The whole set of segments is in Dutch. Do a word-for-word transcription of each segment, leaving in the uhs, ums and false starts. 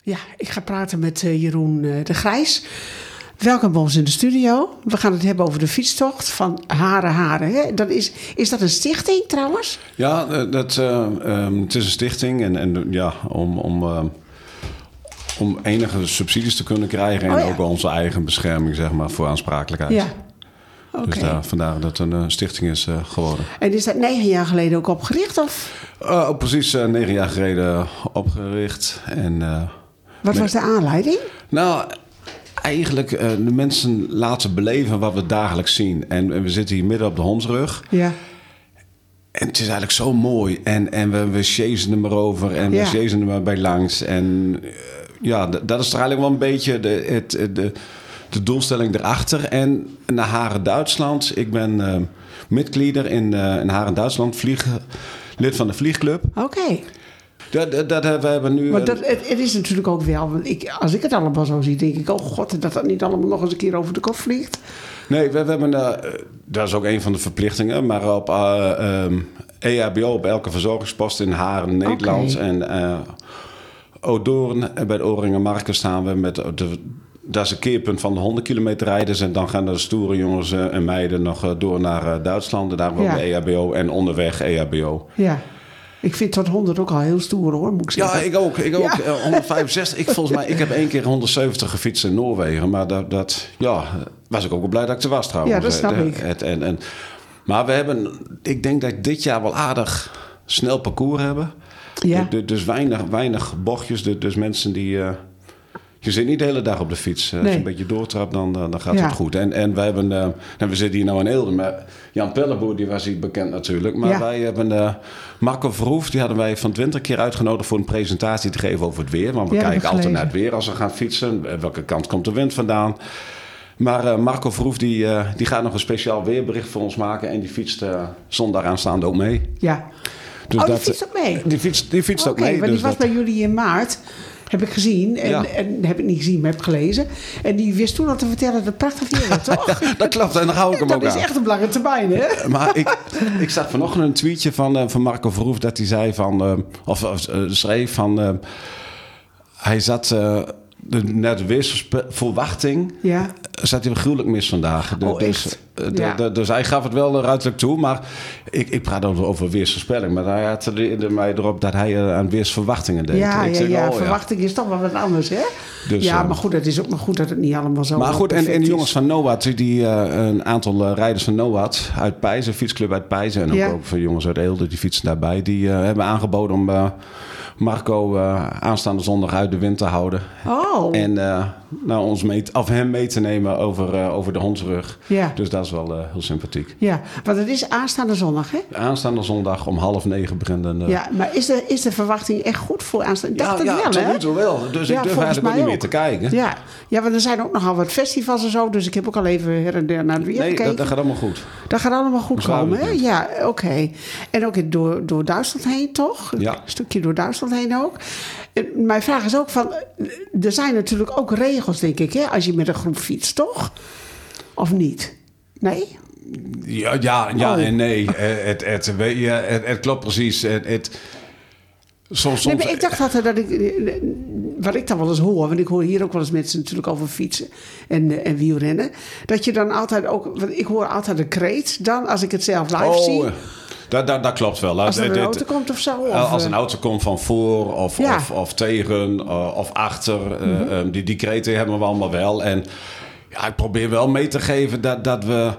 Ja, ik ga praten met uh, Jeroen uh, de Grijs. Welkom bij ons in de studio. We gaan het hebben over de fietstocht van Haren Haren. Hè? Dat is, is dat een stichting trouwens? Ja, dat, uh, um, het is een stichting. En, en ja, om, om, uh, om enige subsidies te kunnen krijgen. En oh, ja. ook onze eigen bescherming, zeg maar, voor aansprakelijkheid. Ja. Okay. Dus daar, vandaar dat het een uh, stichting is uh, geworden. En is dat negen jaar geleden ook opgericht? Of? Uh, precies uh, negen jaar geleden opgericht. En, uh, Wat was de aanleiding? Nou, eigenlijk uh, de mensen laten beleven wat we dagelijks zien. En, en we zitten hier midden op de Hondsrug. Ja. En het is eigenlijk zo mooi. En, en we, we chasen er maar over. En ja. we chasen er maar bij langs. En uh, ja, d- dat is toch eigenlijk wel een beetje de, het, de, de doelstelling erachter. En naar Haren Duitsland. Ik ben uh, midglieder in, uh, in Haren Duitsland. Vlieg, lid van de vliegclub. Oké. Okay. Dat, dat, dat hebben we hebben nu. Maar dat, het, het is natuurlijk ook wel. Want ik, als ik het allemaal zo zie, denk ik: oh god, dat dat niet allemaal nog eens een keer over de kop vliegt. Nee, we, we hebben. Uh, dat is ook een van de verplichtingen. Maar op uh, um, E H B O, op elke verzorgingspost in Haren, Nederland. Okay. En uh, Odoorn, bij de Oringermarken staan we met. De, dat is een keerpunt van de honderd kilometer rijders. En dan gaan de stoere jongens uh, en meiden nog uh, door naar uh, Duitsland. En daar hebben we ja. ook de E H B O en onderweg E H B O. Ja. Ik vind tot honderd ook al heel stoer, hoor, moet ik zeggen. Ja, ik ook. Ik ook. Ja. honderdvijfenzestig. Ik, volgens mij, ik heb één keer honderdzeventig gefietst in Noorwegen. Maar dat, dat ja, was ik ook wel blij dat ik er was trouwens. Ja, dat snap de, ik. Het, en, en, maar we hebben, ik denk dat dit jaar wel aardig snel parcours hebben. Ja. Dus, dus weinig, weinig bochtjes. Dus mensen die... Uh, je zit niet de hele dag op de fiets. Nee. Als je een beetje doortrapt, dan, dan gaat ja. het goed. En, en wij hebben... Uh, nou, we zitten hier nou in Eelde, maar Jan Pelleboer, die was hier bekend natuurlijk. Maar ja. wij hebben... Uh, Marco Verhoef, die hadden wij van twintig keer uitgenodigd voor een presentatie te geven over het weer. Want we ja, kijken altijd naar het weer als we gaan fietsen. Welke kant komt de wind vandaan? Maar uh, Marco Verhoef, die, uh, die gaat nog een speciaal weerbericht voor ons maken. En die fietst uh, zondag aanstaande ook mee. Ja. Dus oh, dat, die fietst ook mee? Die fietst, die fietst okay, ook mee. Want dus die was dat... bij jullie in maart... Heb ik gezien. En, ja. en heb ik niet gezien, maar heb gelezen. En die wist toen al te vertellen dat het prachtig weer was, toch? Dat klopt, en dan hou ik hem dat ook aan. Dat is echt een lange termijn, hè? Maar ik, ik zag vanochtend een tweetje van, uh, van Marco Verhoef... dat hij zei van... Uh, of uh, schreef van... Uh, hij zat... Uh, de, net de weersverwachting... Ja. Zat hij gruwelijk mis vandaag. De, oh, dus, echt? De, ja. de, dus hij gaf het wel ruidelijk toe. Maar ik, ik praat over, over weersvoorspelling. Maar hij had er mij erop dat hij uh, aan weersverwachtingen deed. Ja, ik ja, zeg, ja. Oh, verwachting ja. is toch wel wat anders, hè? Dus, ja, uh, maar goed, het is ook maar goed dat het niet allemaal zo Maar goed, en, en de jongens is. van NOAD, die, uh, een aantal uh, rijders van NOAD uit Pijzen, fietsclub uit Pijzen... en ook, ja. ook van jongens uit Eelde, die fietsen daarbij... die uh, hebben aangeboden om... Uh, Marco uh, aanstaande zondag uit de wind te houden. Oh. En uh, nou, ons mee, of hem mee te nemen over, uh, over de Hondsrug. Ja. Dus dat is wel uh, heel sympathiek. Ja, want het is aanstaande zondag, hè? Aanstaande zondag om half negen begint een... Uh... Ja, maar is de, is de verwachting echt goed voor aanstaande... Ik dacht ja, het ja, wel, hè? tot nu toe wel. Dus ja, ik durf eigenlijk ook niet meer te kijken. Ja. ja, want er zijn ook nogal wat festivals en zo. Dus ik heb ook al even her en der naar het weer nee, gekeken. Nee, dat, dat gaat allemaal goed. Dat gaat allemaal goed dat komen, hè? Ja, oké. Okay. En ook door, door Duitsland heen, toch? Ja. Een stukje door Duitsland heen ook. Mijn vraag is ook van... Er zijn natuurlijk ook regels, denk ik, hè? Als je met een groep fietst, toch? Of niet? Nee? Ja, ja, ja oh. en nee. Het, het, het, ja, het, het klopt precies. Het, het, soms, soms... Nee, maar ik dacht altijd dat ik... Wat ik dan wel eens hoor... Want ik hoor hier ook wel eens mensen natuurlijk over fietsen en, en wielrennen. Dat je dan altijd ook... Want ik hoor altijd de kreet dan, als ik het zelf live oh. zie... Dat, dat, dat klopt wel. Als er een het, auto komt of zo? Of, als een auto komt van voor of, ja. of, of tegen uh, of achter. Mm-hmm. Uh, um, die, die kreten hebben we allemaal wel. En ja, ik probeer wel mee te geven dat, dat, we,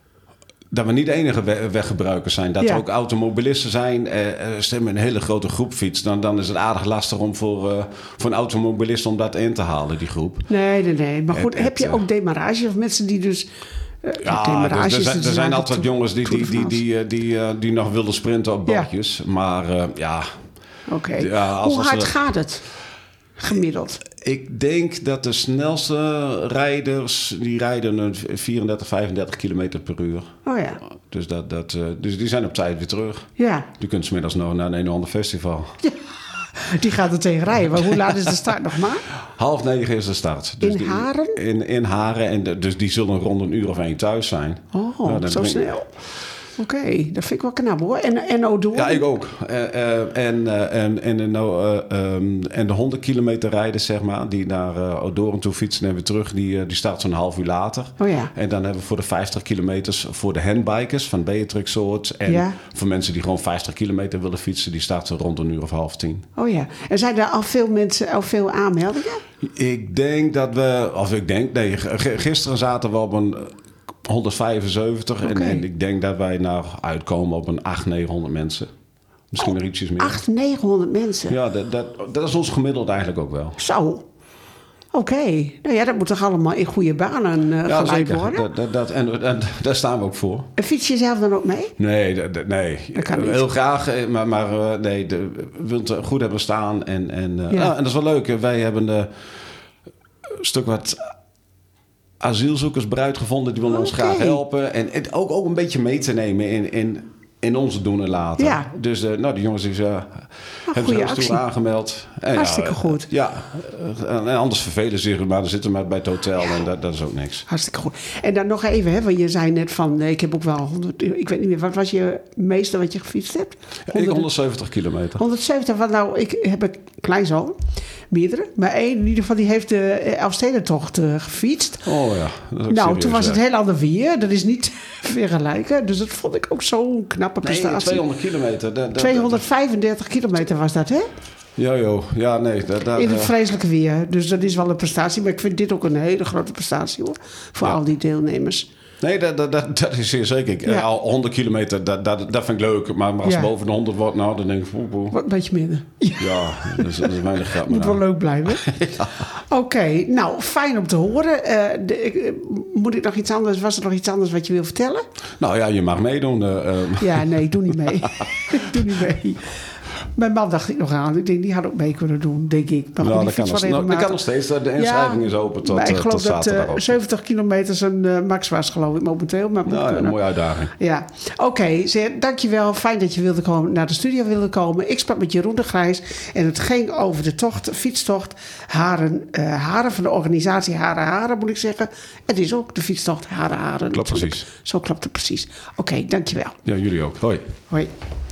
dat we niet de enige we- weggebruikers zijn. Dat ja. er ook automobilisten zijn. Uh, als je met een hele grote groep fietst, dan, dan is het aardig lastig om voor, uh, voor een automobilist om dat in te halen, die groep. Nee, nee, nee. Maar goed, het, heb je het, ook demarage of mensen die dus... Uh, ja, dus er zijn, er zijn altijd jongens die, die, die, die, die, die, die nog wilden sprinten op bochtjes. Ja. Maar uh, ja... Oké. Okay. Ja, hoe hard er, gaat het gemiddeld? Ik denk dat de snelste rijders... die rijden vierendertig, vijfendertig kilometer per uur. Oh ja. Dus, dat, dat, uh, dus die zijn op tijd weer terug. Ja. Die kunnen 's middags nog naar een, een of ander festival. Ja. Die gaat er tegen rijden. Maar hoe laat is de start nog maar? Half negen is de start. Dus in die, Haren? In, in Haren. En de, dus die zullen rond een uur of één thuis zijn. Oh, nou, zo snel. Oké, okay, dat vind ik wel knap hoor. En, en Odoorn? Ja, ik ook. Uh, uh, en, uh, en, en, uh, um, en de honderd kilometer rijden, zeg maar, die naar uh, Odoorn toe fietsen en weer terug, die, uh, die staat zo'n half uur later. Oh ja. En dan hebben we voor de vijftig kilometers voor de handbikers van Beatrix soort. En ja. voor mensen die gewoon vijftig kilometer willen fietsen, die staat zo rond een uur of half tien. Oh ja. En zijn er al veel mensen, al veel aanmeldingen? Ik denk dat we, of ik denk, nee, gisteren zaten we op een honderdvijfenzeventig. Okay. En, en ik denk dat wij nou uitkomen op een achthonderd, negenhonderd mensen. Misschien oh, nog ietsjes meer. achthonderd, negenhonderd mensen? Ja, dat, dat, dat is ons gemiddeld eigenlijk ook wel. Zo. Oké. Okay. Nou ja, dat moet toch allemaal in goede banen uh, ja, geleid zeker. worden? Dat, dat, dat, en, en daar staan we ook voor. En fiets je zelf dan ook mee? Nee, dat, dat, nee. Dat kan niet. Heel graag, maar, maar uh, nee, de, we willen het goed hebben staan. En, en, uh, ja. ah, en dat is wel leuk. Wij hebben uh, een stuk wat asielzoekersbruid gevonden. Die willen okay. ons graag helpen. En, en ook, ook een beetje mee te nemen in, in, in onze doen en laten. Ja. Dus uh, nou, die jongens die, uh, oh, hebben zich toen aangemeld. En, Hartstikke ja, goed. Ja, en anders vervelen ze zich, maar dan zitten we bij het hotel ja. en dat, dat is ook niks. Hartstikke goed. En dan nog even, hè, want je zei net van, ik heb ook wel honderd, ik weet niet meer, wat was je meeste wat je gefietst hebt? honderd, ik honderdzeventig kilometer. honderdzeventig, want nou, ik heb een kleinzoon, meerdere, maar één in ieder geval, die heeft de Elfstedentocht uh, gefietst. Oh ja. Nou, serieus, toen was ja. het heel ander weer, dat is niet vergelijken, dus dat vond ik ook zo'n knappe prestatie. Nee, tweehonderd kilometer. Dat, dat, tweehonderdvijfendertig kilometer was dat, hè? Ja, joh. Ja, nee. Dat, dat, in het vreselijke weer. Dus dat is wel een prestatie. Maar ik vind dit ook een hele grote prestatie, hoor. Voor ja. al die deelnemers. Nee, dat, dat, dat, dat is zeer zeker. Ja. Al honderd kilometer, dat, dat, dat vind ik leuk. Maar, maar als ja. het boven de honderd wordt, nou, dan denk ik... Poe, poe. Wat een beetje minder. Ja, ja dat, is, dat is weinig grap. Moet wel leuk blijven. ja. Oké, okay, nou, fijn om te horen. Uh, de, ik, moet ik nog iets anders... Was er nog iets anders wat je wil vertellen? Nou ja, je mag meedoen. Uh, uh. Ja, nee, ik doe niet mee. ik doe niet mee. Mijn man dacht ik nog aan. Ik denk, die had ook mee kunnen doen, denk ik. Maar nou, dat, kan nog, nou, dat kan nog steeds. De inschrijving ja, is open tot, ik geloof tot zaterdag. dat uh, zeventig kilometer een uh, max was, geloof ik, momenteel. Maar nou, ja, een mooie uitdaging. Ja, oké. Okay, dankjewel. Fijn dat je wilde komen, naar de studio wilde komen. Ik sprak met Jeroen de Grijs. En het ging over de tocht, fietstocht. Haren, uh, haren van de organisatie Haren Haren, moet ik zeggen. Het is ook de fietstocht Haren Haren. Klopt natuurlijk. Precies. Zo klopt het precies. Oké, okay, dankjewel. Ja, jullie ook. Hoi. Hoi.